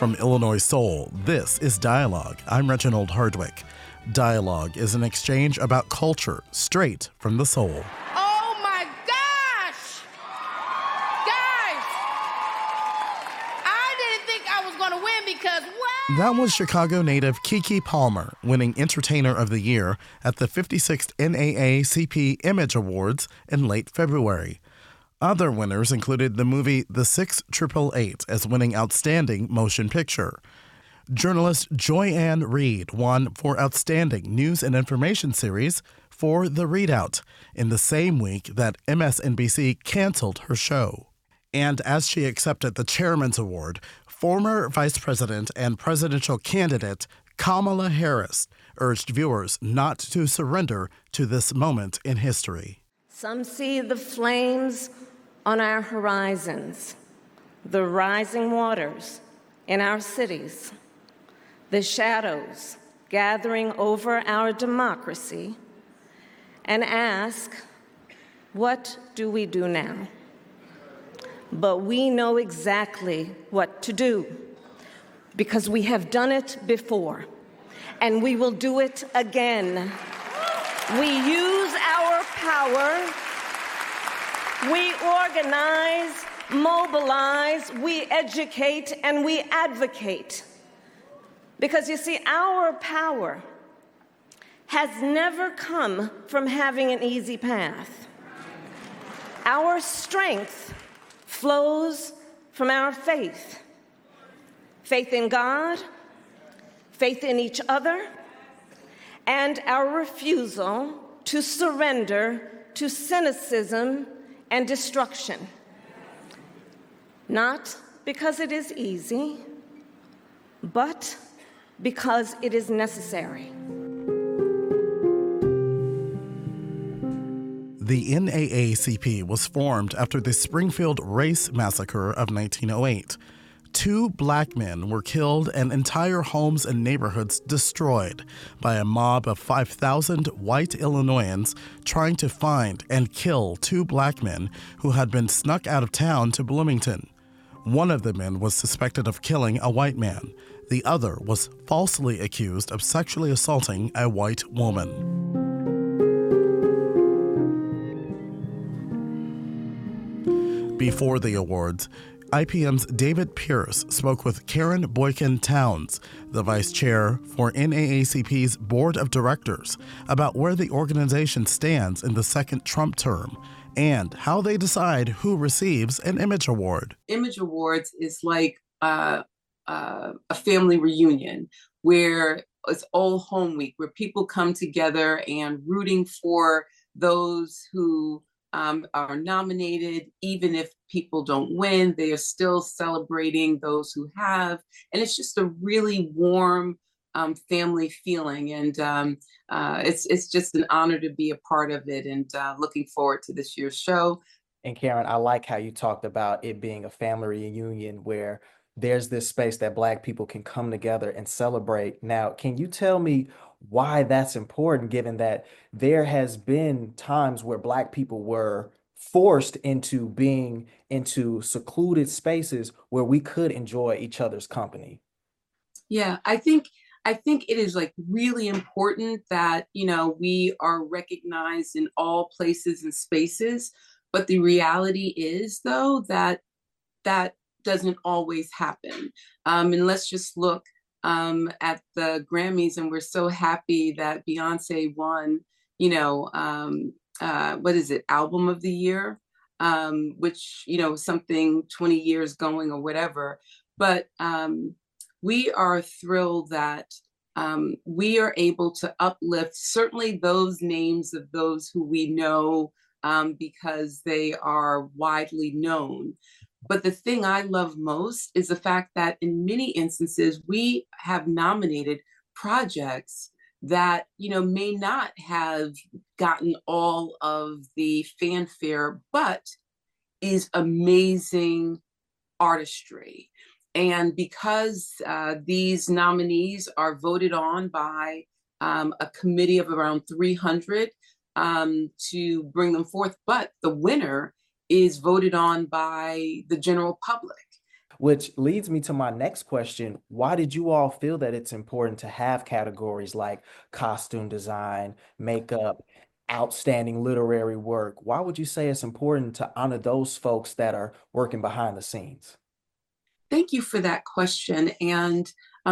From Illinois Soul, this is Dialogue. I'm Reginald Hardwick. Dialogue is an exchange about culture straight from the soul. Oh my gosh! Guys, I didn't think I was going to win because what? That was Chicago native Keke Palmer winning Entertainer of the Year at the 56th NAACP Image Awards in late February. Other winners included the movie The 688 as winning Outstanding Motion Picture. Journalist Joy-Ann Reid won for Outstanding News and Information Series for The Readout in the same week that MSNBC canceled her show. And as she accepted the Chairman's Award, former Vice President and presidential candidate Kamala Harris urged viewers not to surrender to this moment in history. Some see the flames on our horizons, the rising waters in our cities, the shadows gathering over our democracy, and ask, what do we do now? But we know exactly what to do because we have done it before, and we will do it again. We use our power. We organize, mobilize, we educate, and we advocate. Because you see, our power has never come from having an easy path. Our strength flows from our faith. Faith in God, faith in each other, and our refusal to surrender to cynicism and destruction. Not because it is easy, but because it is necessary. The NAACP was formed after the Springfield Race Massacre of 1908. 2 black men were killed and entire homes and neighborhoods destroyed by a mob of 5,000 white Illinoisans trying to find and kill 2 black men who had been snuck out of town to Bloomington. One of the men was suspected of killing a white man. The other was falsely accused of sexually assaulting a white woman. Before the awards, IPM's David Pierce spoke with Karen Boykin Towns, the vice chair for NAACP's board of directors, about where the organization stands in the second Trump term and how they decide who receives an Image Award. Image Awards is like a family reunion where it's all home week, where people come together and rooting for those who are nominated. Even if people don't win, they are still celebrating those who have. And it's just a really warm family feeling. And it's just an honor to be a part of it, and looking forward to this year's show. And Karen, I like how you talked about it being a family reunion where there's this space that Black people can come together and celebrate. Now, can you tell me why that's important, given that there has been times where Black people were forced into being into secluded spaces where we could enjoy each other's company? Yeah, I think it is like really important that, we are recognized in all places and spaces. But the reality is, though, that doesn't always happen. And let's just look at the Grammys, and we're so happy that Beyonce won, what is it, Album of the Year, which, something 20 years going or whatever. But we are thrilled that we are able to uplift certainly those names of those who we know because they are widely known. But the thing I love most is the fact that in many instances, we have nominated projects that, may not have gotten all of the fanfare, but is amazing artistry. And because these nominees are voted on by a committee of around 300 to bring them forth, but the winner is voted on by the general public. which leads me to my next question. Why did you all feel that it's important to have categories like costume design, makeup, outstanding literary work? Why would you say it's important to honor those folks that are working behind the scenes? Thank you for that question. And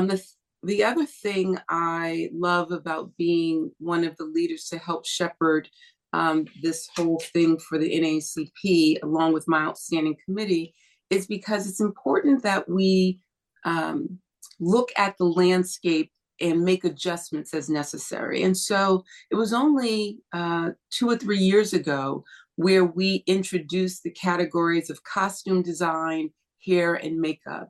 the other thing I love about being one of the leaders to help shepherd this whole thing for the NAACP, along with my outstanding committee, is because it's important that we um, look at the landscape and make adjustments as necessary. And so it was only 2 or 3 years ago where we introduced the categories of costume design, hair, and makeup.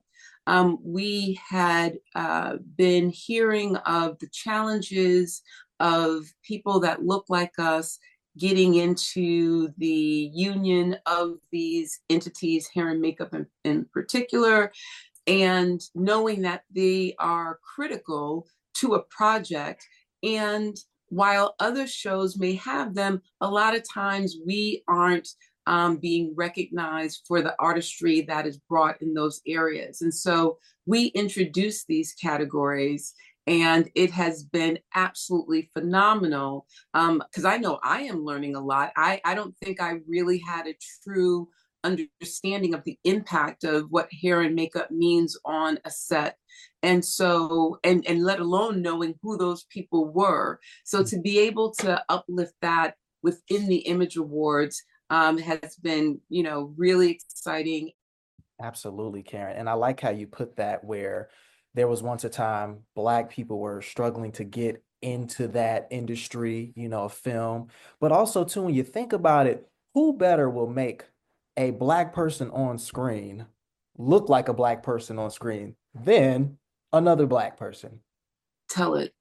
We had been hearing of the challenges of people that look like us getting into the union of these entities, hair and makeup in particular, and knowing that they are critical to a project. And while other shows may have them, a lot of times we aren't being recognized for the artistry that is brought in those areas. And so we introduced these categories, and it has been absolutely phenomenal because I know I am learning a lot. I don't think I really had a true understanding of the impact of what hair and makeup means on a set. And so, and let alone knowing who those people were. So to be able to uplift that within the Image Awards has been, really exciting. Absolutely, Karen. And I like how you put that where there was once a time Black people were struggling to get into that industry, of film. But also, too, when you think about it, who better will make a Black person on screen look like a Black person on screen than another Black person? Tell it.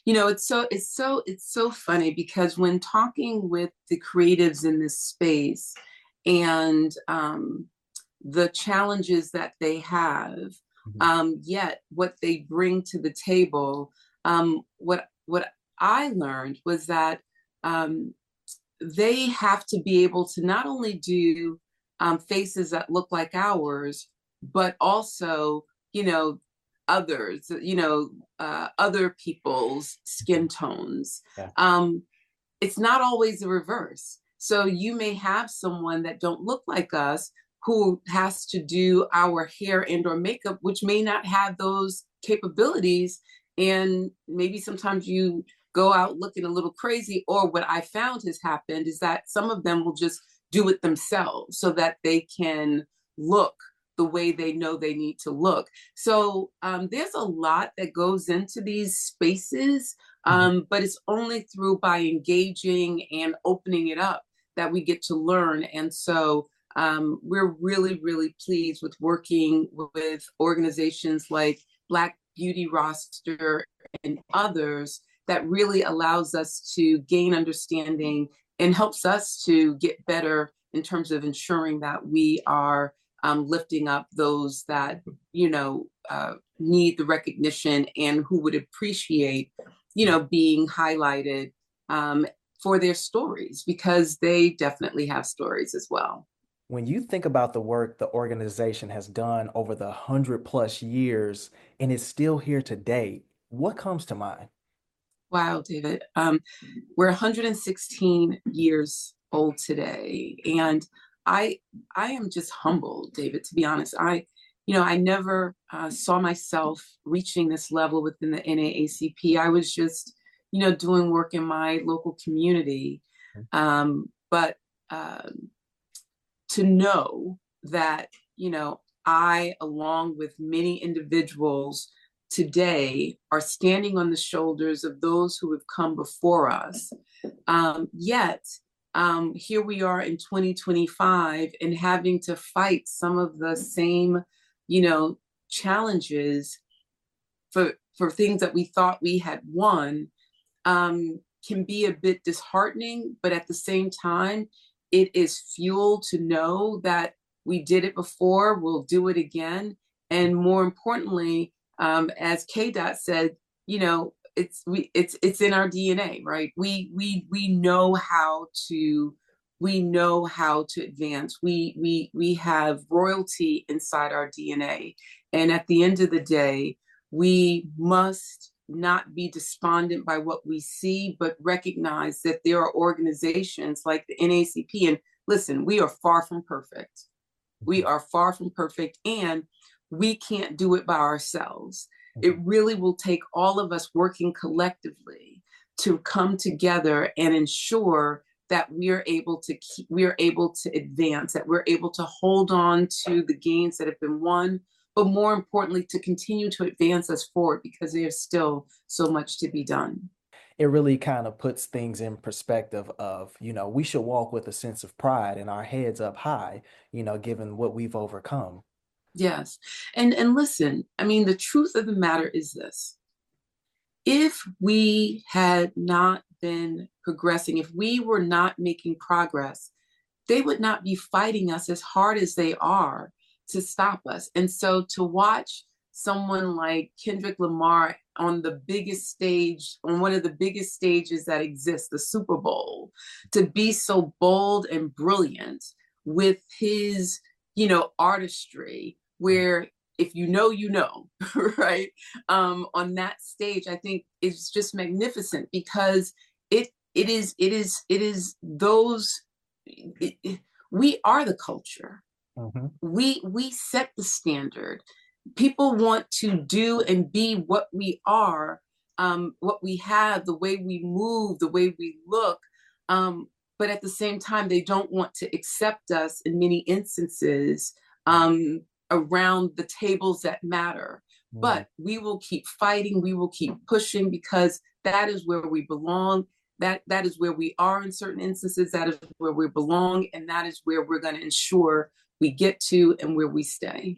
It's so funny because when talking with the creatives in this space and the challenges that they have, yet what they bring to the table, what I learned was that they have to be able to not only do faces that look like ours, but also, others, other people's skin tones. Yeah. It's not always the reverse. So you may have someone that don't look like us who has to do our hair and or makeup, which may not have those capabilities. And maybe sometimes you go out looking a little crazy, or what I found has happened is that some of them will just do it themselves so that they can look the way they know they need to look. So there's a lot that goes into these spaces, but it's only through by engaging and opening it up that we get to learn. And so we're really, really pleased with working with organizations like Black Beauty Roster and others that really allows us to gain understanding and helps us to get better in terms of ensuring that we are lifting up those that, need the recognition and who would appreciate, being highlighted for their stories, because they definitely have stories as well. When you think about the work the organization has done over the 100+ years and is still here today, what comes to mind? Wow, David. We're 116 years old today, and I I am just humbled, David. To be honest, I never saw myself reaching this level within the NAACP. I was just, doing work in my local community, but to know that, I, along with many individuals today, are standing on the shoulders of those who have come before us. Yet, here we are in 2025 and having to fight some of the same, challenges for things that we thought we had won, can be a bit disheartening, but at the same time, it is fuel to know that we did it before, we'll do it again. And more importantly, as KDOT said, it's in our DNA, right? We know how to We know how to advance. We have royalty inside our DNA. And at the end of the day, we must not be despondent by what we see, but recognize that there are organizations like the NAACP. And listen, we are far from perfect. We are far from perfect, and we can't do it by ourselves. It really will take all of us working collectively to come together and ensure that we are able to advance, that we're able to hold on to the gains that have been won, but more importantly, to continue to advance us forward, because there's still so much to be done. It really kind of puts things in perspective of, we should walk with a sense of pride and our heads up high, given what we've overcome. Yes. And listen, I mean, the truth of the matter is this. If we had not been progressing, if we were not making progress, they would not be fighting us as hard as they are to stop us. And so to watch someone like Kendrick Lamar on the biggest stage, on one of the biggest stages that exists, the Super Bowl, to be so bold and brilliant with his, artistry, where if you know, right? On that stage, I think it's just magnificent, because it is those, we are the culture. Mm-hmm. We set the standard. People want to do and be what we are, what we have, the way we move, the way we look. But at the same time, they don't want to accept us in many instances around the tables that matter. Mm-hmm. But we will keep fighting. We will keep pushing, because that is where we belong. That is where we are in certain instances. That is where we belong. And that is where we're going to ensure we get to and where we stay.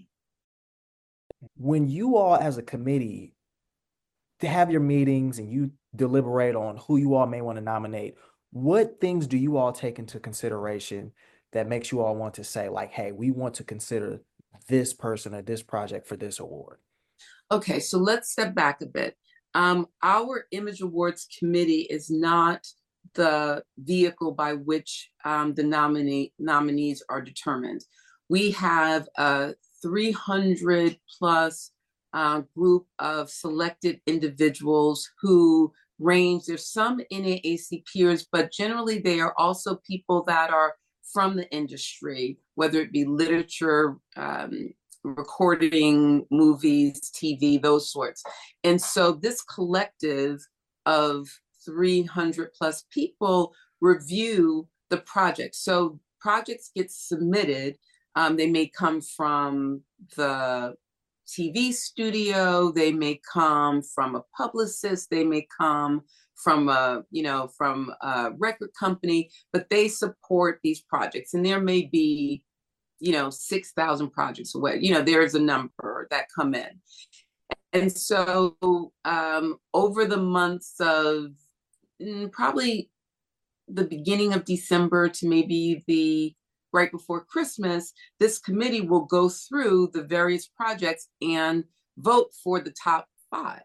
When you all as a committee to have your meetings and you deliberate on who you all may want to nominate, what things do you all take into consideration that makes you all want to say, like, hey, we want to consider this person or this project for this award? Okay, so let's step back a bit. Our Image Awards Committee is not the vehicle by which the nominees are determined. We have a 300 plus group of selected individuals who range. There's some NAAC peers, but generally they are also people that are from the industry, whether it be literature, recording, movies, TV, those sorts. And so this collective of 300 plus people review the project. So projects get submitted. They may come from the TV studio, they may come from a publicist, they may come from a record company, but they support these projects. And there may be 6,000 projects away. There's a number that come in. And so over the months of probably the beginning of December to maybe right before Christmas, this committee will go through the various projects and vote for the top 5.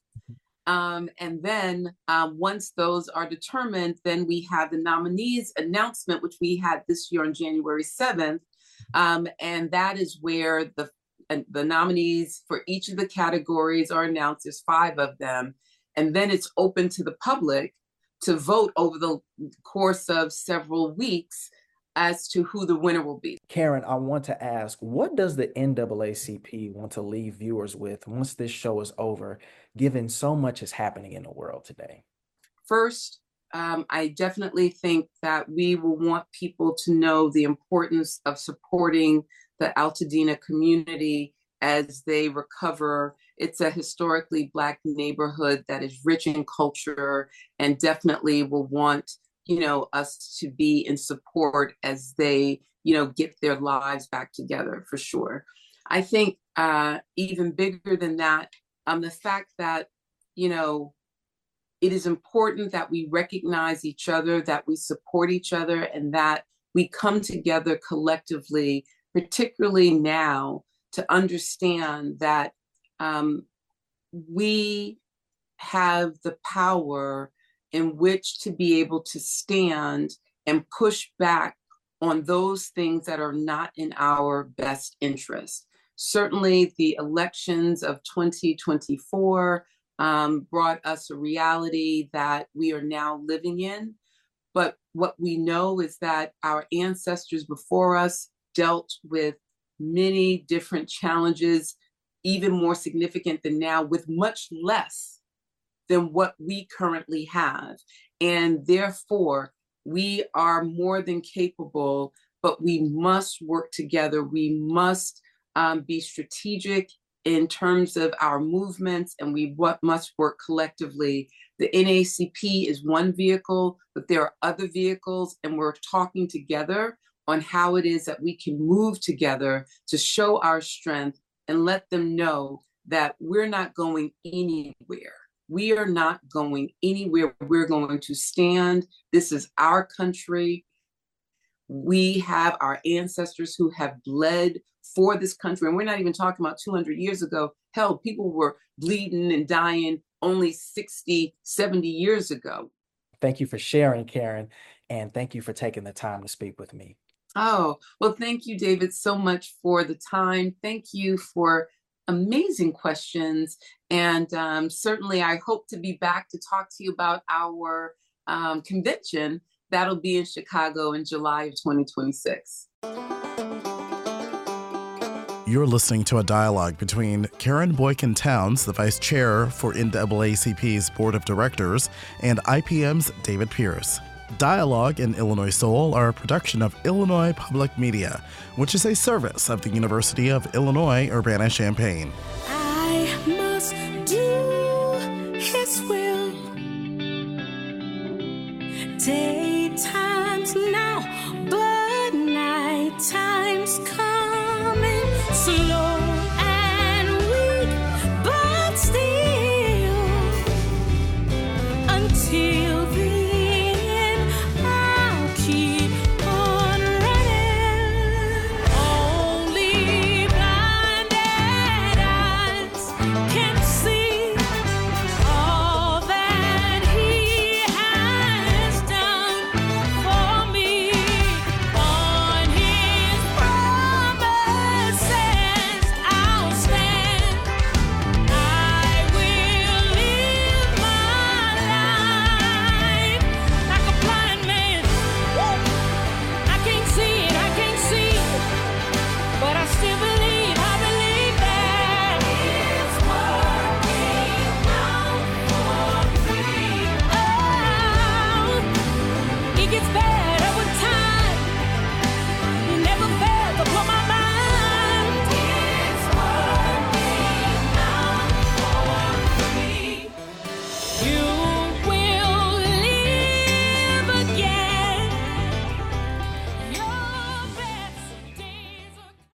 And then once those are determined, then we have the nominees announcement, which we had this year on January 7th. And that is where the nominees for each of the categories are announced. There's 5 of them. And then it's open to the public to vote over the course of several weeks as to who the winner will be. Karen, I want to ask, what does the NAACP want to leave viewers with once this show is over, given so much is happening in the world today? First, I definitely think that we will want people to know the importance of supporting the Altadena community as they recover. It's a historically Black neighborhood that is rich in culture, and definitely will want us to be in support as they get their lives back together, for sure. I think even bigger than that, the fact that it is important that we recognize each other, that we support each other, and that we come together collectively, particularly now, to understand that we have the power in which to be able to stand and push back on those things that are not in our best interest. Certainly, the elections of 2024 brought us a reality that we are now living in. But what we know is that our ancestors before us dealt with many different challenges, even more significant than now, with much less than what we currently have. And therefore, we are more than capable, but we must work together. We must be strategic in terms of our movements, and we must work collectively. The NAACP is one vehicle, but there are other vehicles, and we're talking together on how it is that we can move together to show our strength and let them know that we're not going anywhere. We are not going anywhere. We're going to stand. This is our country. We have our ancestors who have bled for this country. And we're not even talking about 200 years ago. Hell, people were bleeding and dying only 60, 70 years ago. Thank you for sharing, Karen, and thank you for taking the time to speak with me. Oh, well, thank you, David, so much for the time. Thank you for amazing questions. And certainly I hope to be back to talk to you about our convention. That'll be in Chicago in July of 2026. You're listening to a dialogue between Karen Boykin Towns, the vice chair for NAACP's board of directors, and IPM's David Pierce. Dialogue and Illinois Soul are a production of Illinois Public Media, which is a service of the University of Illinois Urbana-Champaign. I must do His will. Daytime's now, but night time's coming soon.